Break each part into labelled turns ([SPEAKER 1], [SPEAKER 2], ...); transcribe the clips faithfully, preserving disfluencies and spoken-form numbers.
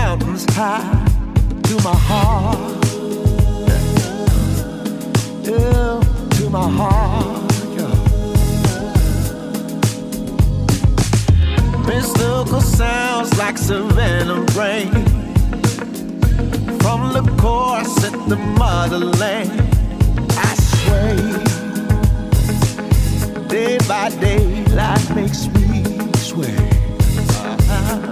[SPEAKER 1] mountains high to my heart, yeah, to my heart, yeah. Mystical sounds like savannah rain from the course at the motherland. I sway day by day, life makes me sway. Uh-huh.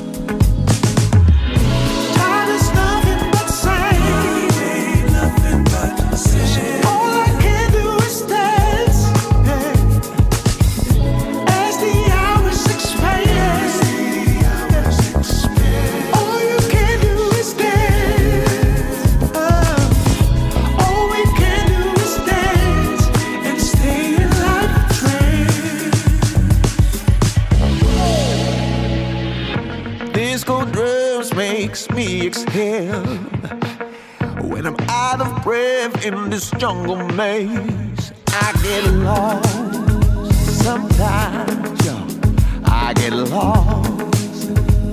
[SPEAKER 1] Makes me exhale when I'm out of breath in this jungle maze. I get lost sometimes, yo. I get lost.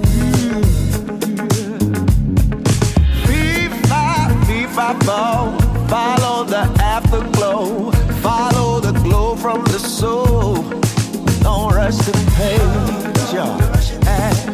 [SPEAKER 1] Fee-fi, fee-fi-fo, follow the afterglow, follow the glow from the soul. Don't rush the page, yo.